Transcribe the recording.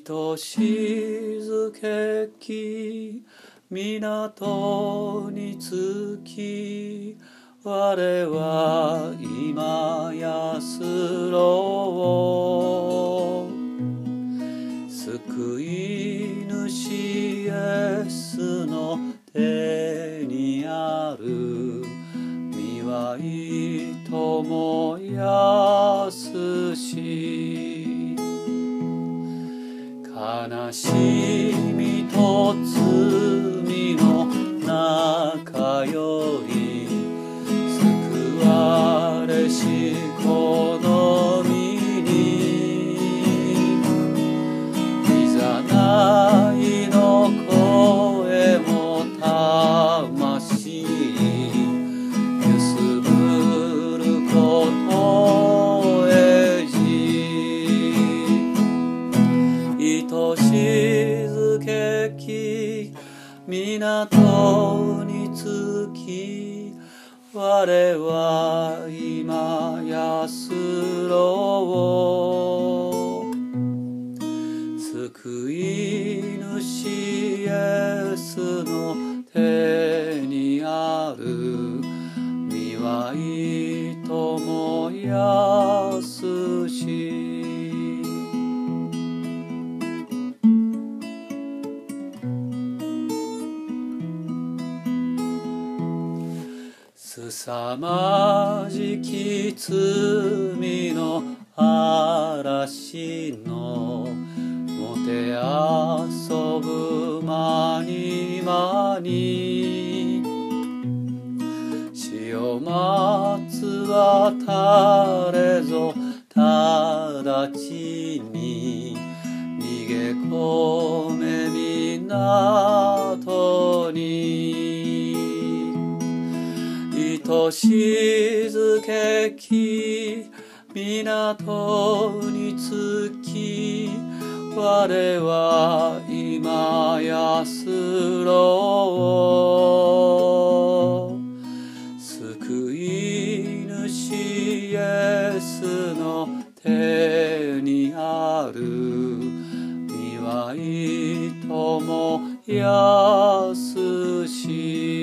静けき港に着き、我は今安ろう。救い主イエスの手にある御はいともやすし、悲しみと罪の中より救われしこの身に、いざないの声も魂揺すぶることへじ、静けき港に着き、我は今安ろう。救い主イエスの手にある御はいともやすし、凄まじき罪の嵐のもてあそぶ間に間に、死を待つ渡れぞ直ちに、逃げ込め港に、静けき港に着き、我は今安ろう。救い主イエスの手にある御はいともやすし、